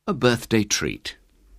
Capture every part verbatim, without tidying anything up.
A birthday treat.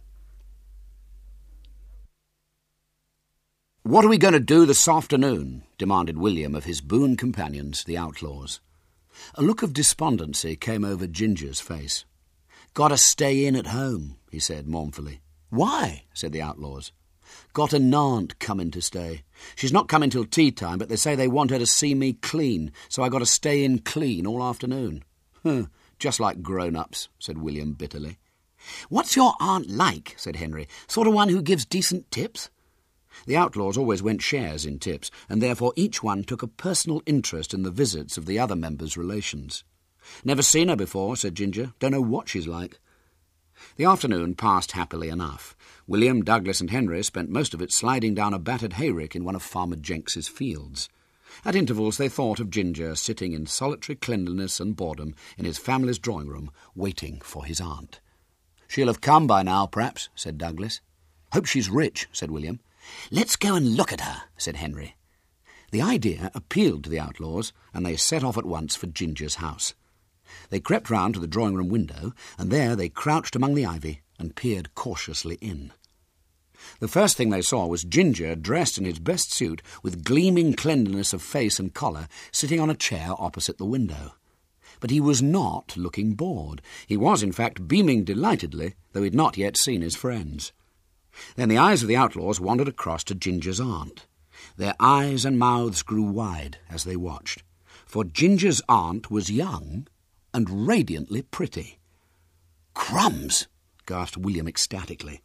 "What are we going to do this afternoon?" demanded William of his boon companions, the outlaws. A look of despondency came over Ginger's face. "Got to stay in at home," he said mournfully. "Why?" said the outlaws. "Got a Nant coming to stay. She's not coming till tea time, but they say they want her to see me clean, so I got to stay in clean all afternoon." "Huh, just like grown-ups," said William bitterly. "What's your aunt like?" said Henry. "Sort of one who gives decent tips?" The outlaws always went shares in tips, and therefore each one took a personal interest in the visits of the other members' relations. "Never seen her before," said Ginger. "Don't know what she's like." The afternoon passed happily enough. William, Douglas and Henry spent most of it sliding down a battered hayrick in one of Farmer Jenks's fields. At intervals they thought of Ginger sitting in solitary cleanliness and boredom in his family's drawing-room, waiting for his aunt. "She'll have come by now, perhaps," said Douglas. "Hope she's rich," said William. "Let's go and look at her," said Henry. The idea appealed to the outlaws, and they set off at once for Ginger's house. They crept round to the drawing-room window, and there they crouched among the ivy and peered cautiously in. The first thing they saw was Ginger, dressed in his best suit, with gleaming cleanliness of face and collar, sitting on a chair opposite the window. But he was not looking bored. He was, in fact, beaming delightedly, though he had not yet seen his friends. Then the eyes of the outlaws wandered across to Ginger's aunt. Their eyes and mouths grew wide as they watched, for Ginger's aunt was young and radiantly pretty. "Crumbs!" gasped William ecstatically.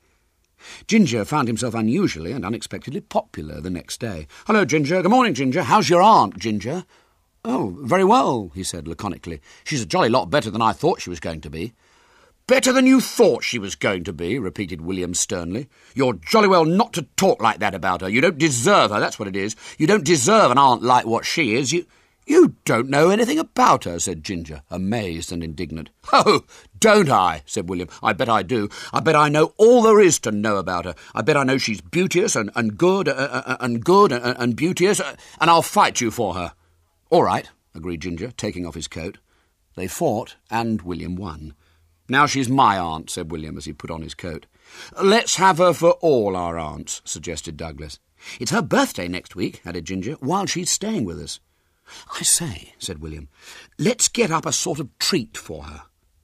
Ginger found himself unusually and unexpectedly popular the next day. "Hello, Ginger. Good morning, Ginger. How's your aunt, Ginger?" "Oh, very well," he said laconically. "She's a jolly lot better than I thought she was going to be." "Better than you thought she was going to be," repeated William sternly. "You're jolly well not to talk like that about her. You don't deserve her, that's what it is. You don't deserve an aunt like what she is. You you don't know anything about her," said Ginger, amazed and indignant. "Oh, don't I?" said William. "I bet I do. I bet I know all there is to know about her. I bet I know she's beauteous and, and good uh, uh, and good and, and beauteous, uh, and I'll fight you for her." "All right," agreed Ginger, taking off his coat. They fought, and William won. "Now she's my aunt," said William as he put on his coat. "Let's have her for all our aunts," suggested Douglas. "It's her birthday next week," added Ginger, "while she's staying with us." "I say," said William, "let's get up a sort of treat for her."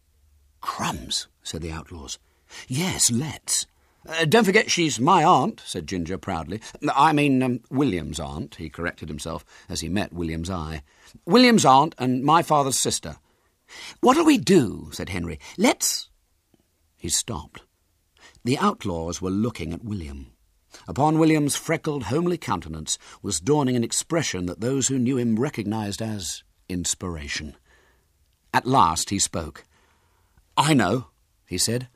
"Crumbs," said the outlaws. "Yes, let's." Uh, "don't forget she's my aunt," said Ginger proudly. "I mean, um, William's aunt," he corrected himself as he met William's eye. "William's aunt and my father's sister." "What'll we do?" said Henry. "Let's—" He stopped. The outlaws were looking at William. Upon William's freckled, homely countenance was dawning an expression that those who knew him recognised as inspiration. At last he spoke. "I know," he said.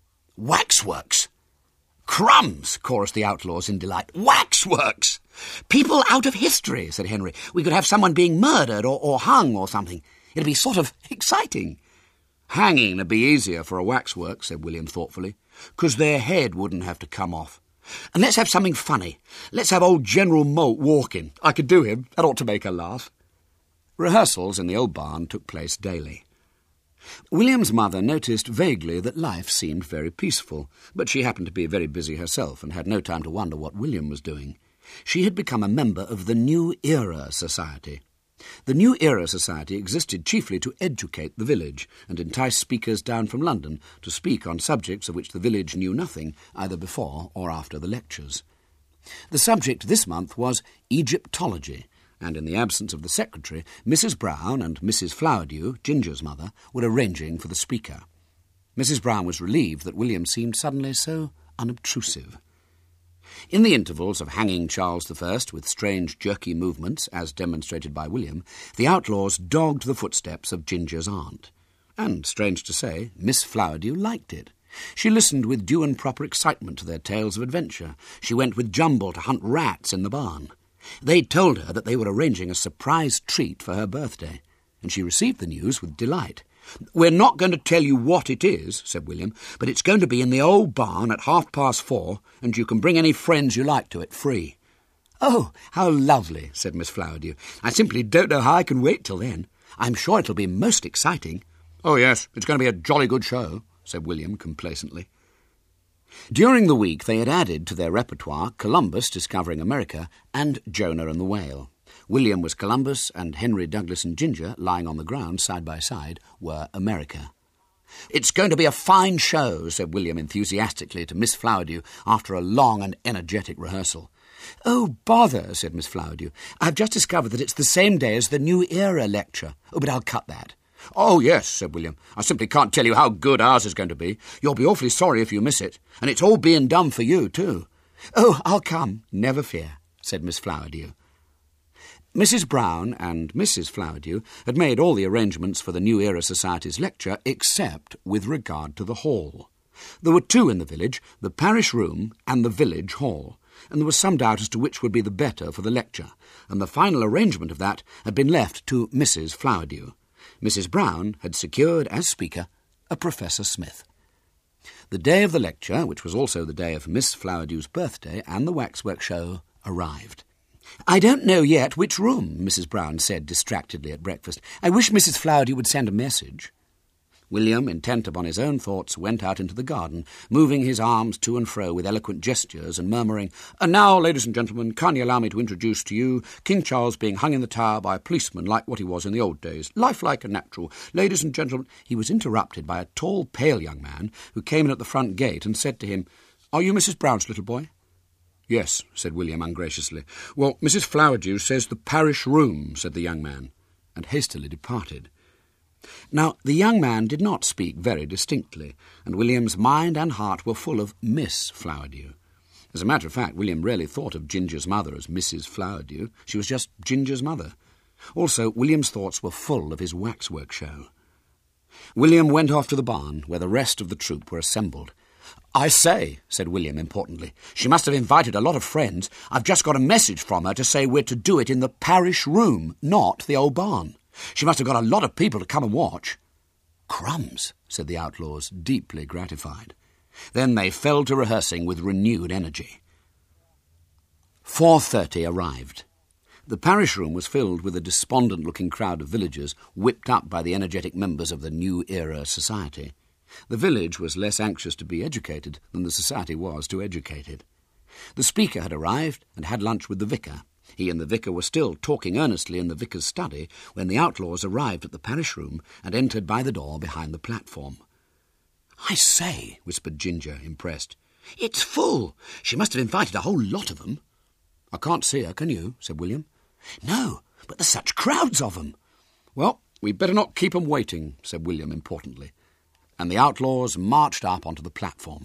"Waxworks." "Crumbs!" chorused the outlaws in delight. "Waxworks!" "People out of history," said Henry. "We could have someone being murdered or, or hung or something. It'd be sort of exciting." "Hanging would be easier for a waxwork," said William thoughtfully, "'cause their head wouldn't have to come off. And let's have something funny. Let's have old General Moult walking. I could do him. That ought to make her laugh." Rehearsals in the old barn took place daily. William's mother noticed vaguely that life seemed very peaceful, but she happened to be very busy herself and had no time to wonder what William was doing. She had become a member of the New Era Society. The New Era Society existed chiefly to educate the village and entice speakers down from London to speak on subjects of which the village knew nothing, either before or after the lectures. The subject this month was Egyptology, and in the absence of the secretary, Missus Brown and Missus Flowerdew, Ginger's mother, were arranging for the speaker. Missus Brown was relieved that William seemed suddenly so unobtrusive. In the intervals of hanging Charles the First with strange jerky movements, as demonstrated by William, the outlaws dogged the footsteps of Ginger's aunt. And, strange to say, Miss Flowerdew liked it. She listened with due and proper excitement to their tales of adventure. She went with Jumble to hunt rats in the barn. They'd told her that they were arranging a surprise treat for her birthday, and she received the news with delight. "We're not going to tell you what it is," said William, "but it's going to be in the old barn at half past four, and you can bring any friends you like to it free." "Oh, how lovely," said Miss Flowerdew. "I simply don't know how I can wait till then. I'm sure it'll be most exciting." "Oh, yes, it's going to be a jolly good show," said William complacently. During the week they had added to their repertoire Columbus discovering America and Jonah and the Whale. William was Columbus, and Henry, Douglas and Ginger, lying on the ground side by side, were America. "It's going to be a fine show," said William enthusiastically to Miss Flowerdew after a long and energetic rehearsal. "Oh, bother," said Miss Flowerdew. "I've just discovered that it's the same day as the New Era lecture. Oh, but I'll cut that." "Oh, yes," said William. "I simply can't tell you how good ours is going to be. You'll be awfully sorry if you miss it. And it's all being done for you, too." "Oh, I'll come, never fear," said Miss Flowerdew. Missus Brown and Missus Flowerdew had made all the arrangements for the New Era Society's lecture except with regard to the hall. There were two in the village, the parish room and the village hall, and there was some doubt as to which would be the better for the lecture, and the final arrangement of that had been left to Missus Flowerdew. Missus Brown had secured, as speaker, a Professor Smith. The day of the lecture, which was also the day of Miss Flowerdew's birthday and the waxwork show, arrived. "I don't know yet which room," Missus Brown said distractedly at breakfast. "I wish Missus Flowerdew would send a message." William, intent upon his own thoughts, went out into the garden, moving his arms to and fro with eloquent gestures and murmuring, "And now, ladies and gentlemen, kindly allow me to introduce to you King Charles being hung in the Tower by a policeman like what he was in the old days, lifelike and natural. Ladies and gentlemen—" He was interrupted by a tall, pale young man who came in at the front gate and said to him, "Are you Missus Brown's little boy?" "Yes," said William ungraciously. "Well, Missus Flowerdew says the parish room," said the young man, and hastily departed. Now, the young man did not speak very distinctly, and William's mind and heart were full of Miss Flowerdew. As a matter of fact, William rarely thought of Ginger's mother as Missus Flowerdew. She was just Ginger's mother. Also, William's thoughts were full of his waxwork show. William went off to the barn, where the rest of the troop were assembled. "I say," said William importantly, "she must have invited a lot of friends. I've just got a message from her to say we're to do it in the parish room, not the old barn. She must have got a lot of people to come and watch." "Crumbs," said the outlaws, deeply gratified. Then they fell to rehearsing with renewed energy. four thirty arrived. The parish room was filled with a despondent-looking crowd of villagers, whipped up by the energetic members of the New Era Society. The village was less anxious to be educated than the society was to educate it. The speaker had arrived and had lunch with the vicar. He and the vicar were still talking earnestly in the vicar's study when the outlaws arrived at the parish room and entered by the door behind the platform. "I say," whispered Ginger, impressed. "It's full. She must have invited a whole lot of them." "I can't see her, can you?" said William. "No, but there's such crowds of them." "Well, we'd better not keep 'em waiting," said William importantly. And the outlaws marched up onto the platform.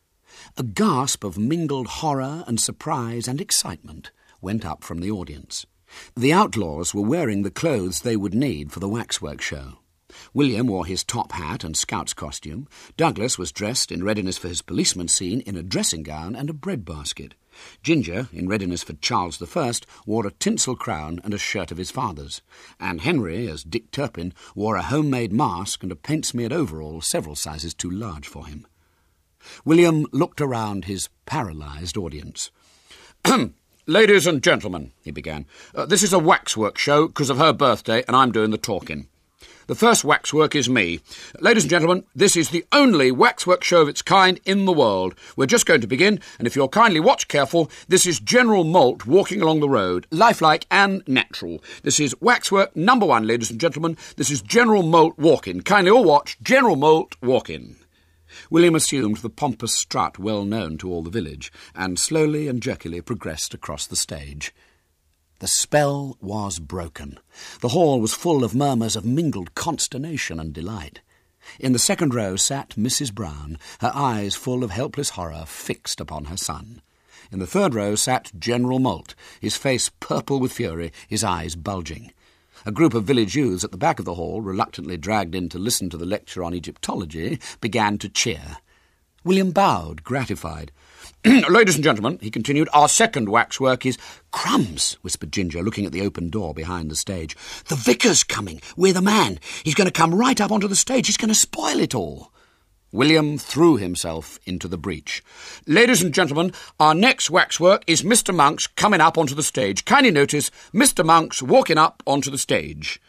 A gasp of mingled horror and surprise and excitement went up from the audience. The outlaws were wearing the clothes they would need for the waxwork show. William wore his top hat and scout's costume. Douglas was dressed in readiness for his policeman scene in a dressing gown and a bread basket. Ginger, in readiness for Charles the First, wore a tinsel crown and a shirt of his father's, and Henry, as Dick Turpin, wore a homemade mask and a paint-smeared overall several sizes too large for him. William looked around his paralysed audience. "Ladies and gentlemen," he began, uh, "this is a waxwork show because of her birthday, and I'm doing the talking. The first waxwork is me. Ladies and gentlemen, this is the only waxwork show of its kind in the world. We're just going to begin, and if you'll kindly watch careful, this is General Moult walking along the road, lifelike and natural. This is waxwork number one, ladies and gentlemen. This is General Moult walking. Kindly all watch General Moult walking." William assumed the pompous strut well known to all the village, and slowly and jerkily progressed across the stage. The spell was broken. The hall was full of murmurs of mingled consternation and delight. In the second row sat Missus Brown, her eyes full of helpless horror fixed upon her son. In the third row sat General Moult, his face purple with fury, his eyes bulging. A group of village youths at the back of the hall, reluctantly dragged in to listen to the lecture on Egyptology, began to cheer. William bowed, gratified. "Ladies and gentlemen," he continued, "our second waxwork is—" "Crumbs," whispered Ginger, looking at the open door behind the stage. "The vicar's coming. We're the man. He's going to come right up onto the stage. He's going to spoil it all." William threw himself into the breach. "Ladies and gentlemen, our next waxwork is Mister Monks coming up onto the stage. Kindly notice Mister Monks walking up onto the stage."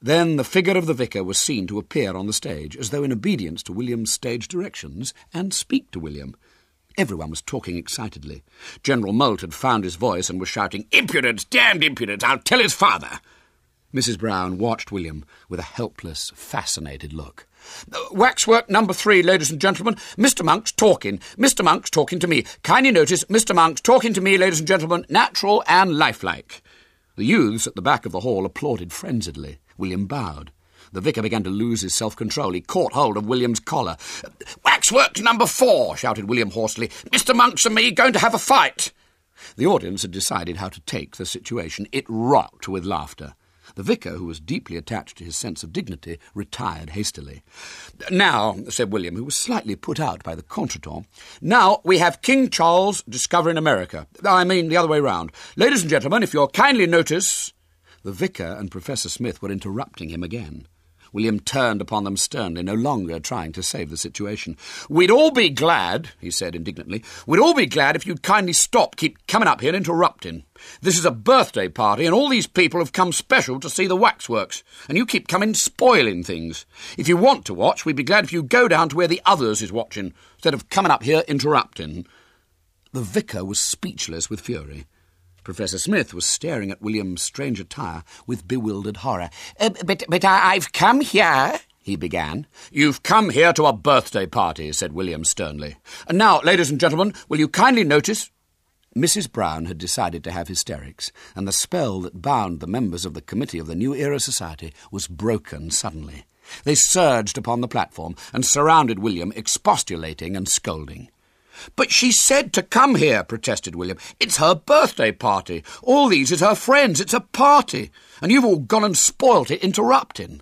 Then the figure of the vicar was seen to appear on the stage, as though in obedience to William's stage directions, and speak to William. Everyone was talking excitedly. General Moult had found his voice and was shouting, "Impudence! Damned impudence! I'll tell his father!" Missus Brown watched William with a helpless, fascinated look. "Waxwork number three, ladies and gentlemen. Mister Monk's talking. Mister Monk's talking to me. Kindly notice, Mister Monk's talking to me, ladies and gentlemen, natural and lifelike." The youths at the back of the hall applauded frenziedly. William bowed. The vicar began to lose his self-control. He caught hold of William's collar. "Waxworks number four," shouted William hoarsely. "Mister Monks and me going to have a fight." The audience had decided how to take the situation. It rocked with laughter. The vicar, who was deeply attached to his sense of dignity, retired hastily. "Now," said William, who was slightly put out by the contretemps, "now we have King Charles discovering America. I mean the other way round. Ladies and gentlemen, if you'll kindly notice—" The vicar and Professor Smith were interrupting him again. William turned upon them sternly, no longer trying to save the situation. "We'd all be glad," he said indignantly, "we'd all be glad if you'd kindly stop keep coming up here and interrupting. This is a birthday party, and all these people have come special to see the waxworks, and you keep coming spoiling things. If you want to watch, we'd be glad if you go down to where the others is watching, instead of coming up here interrupting." The vicar was speechless with fury. Professor Smith was staring at William's strange attire with bewildered horror. Uh, but but I, I've come here," he began. "You've come here to a birthday party," said William sternly. "And now, ladies and gentlemen, will you kindly notice—" Missus Brown had decided to have hysterics, and the spell that bound the members of the committee of the New Era Society was broken suddenly. They surged upon the platform and surrounded William, expostulating and scolding. "But she said to come here," protested William. "It's her birthday party. All these is her friends. It's a party. And you've all gone and spoilt it, interrupting."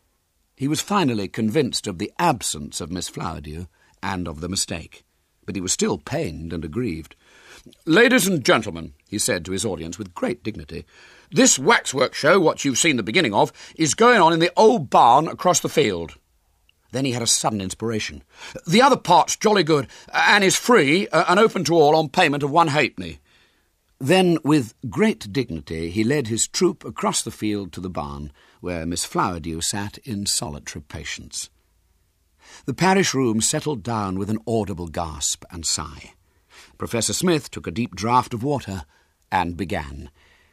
He was finally convinced of the absence of Miss Flowerdew and of the mistake, but he was still pained and aggrieved. "Ladies and gentlemen," he said to his audience with great dignity, "this waxwork show, what you've seen the beginning of, is going on in the old barn across the field." Then he had a sudden inspiration. "The other part's jolly good, and is free, uh, and open to all on payment of one halfpenny." Then, with great dignity, he led his troop across the field to the barn, where Miss Flowerdew sat in solitary patience. The parish room settled down with an audible gasp and sigh. Professor Smith took a deep draught of water and began.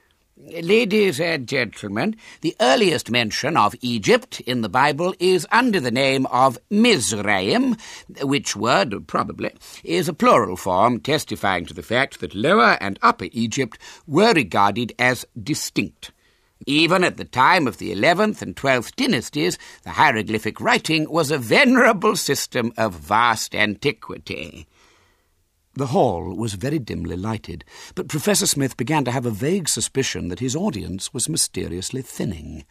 "Ladies and gentlemen, the earliest mention of Egypt in the Bible is under the name of Mizraim, which word, probably, is a plural form testifying to the fact that Lower and Upper Egypt were regarded as distinct. Even at the time of the eleventh and twelfth dynasties, the hieroglyphic writing was a venerable system of vast antiquity." The hall was very dimly lighted, but Professor Smith began to have a vague suspicion that his audience was mysteriously thinning.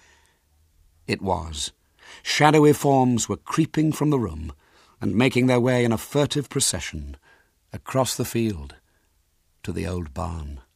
It was. Shadowy forms were creeping from the room and making their way in a furtive procession across the field to the old barn.